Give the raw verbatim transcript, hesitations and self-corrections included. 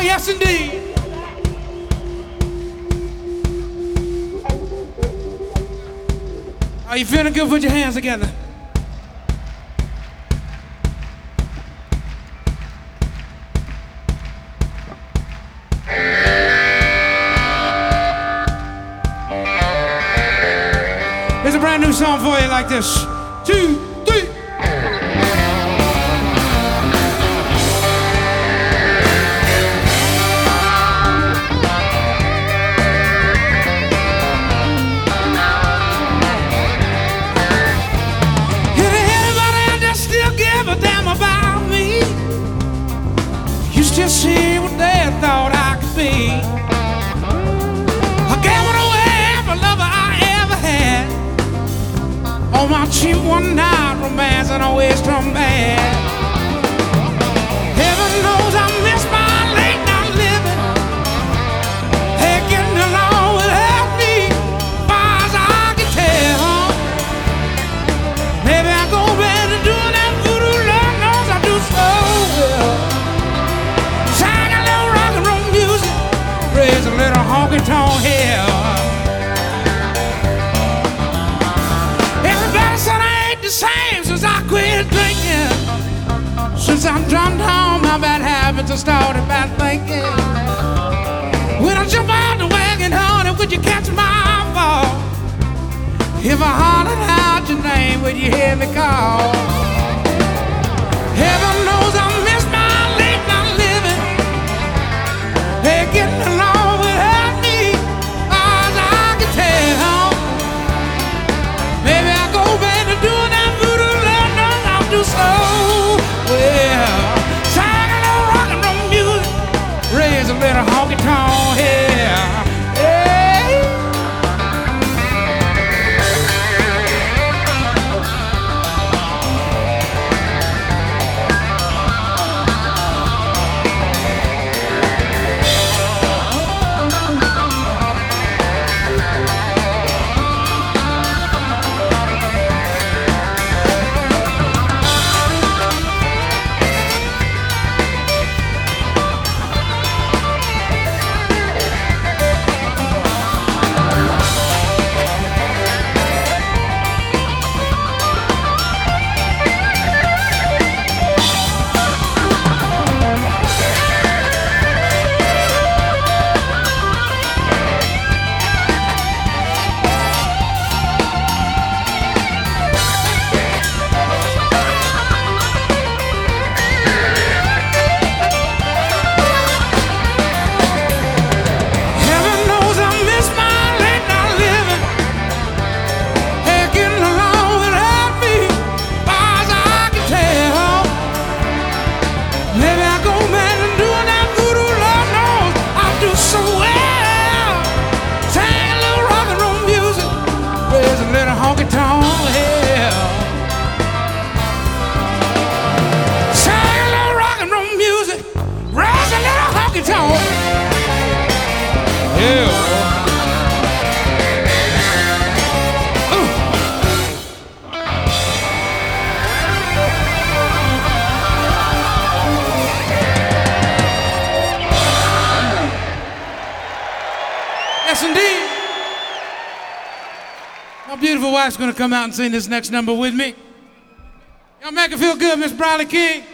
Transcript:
yes, indeed. Are you feeling good? Put your hands together. Here's a brand new song for you like this. Two, three. Just see what they thought I could be. I gave it away, every lover I ever had. On my cheap one night romance, and always come back. Heaven knows I miss my late night living. Hey, getting along without me, far as I can tell. Maybe I go back to doing that voodoo, Lord knows I do so well. Raise a little honky-tonk hill. Everybody said I ain't the same since I quit drinking. Since I dropped down my bad habits, I started bad thinking. When I jump out the wagon, honey, would you catch my fall? If I hollered out your name, would you hear me call? Heaven knows I miss my late night living. They're getting along without me, as I can tell. Maybe I go back to doing that voodoo, Lord knows I'll do so well. Sing a little rock and roll music, raise a little honky-tonk here. Yeah. Yes, indeed. My beautiful wife's gonna come out and sing this next number with me. Y'all make it feel good, Miss Briley King.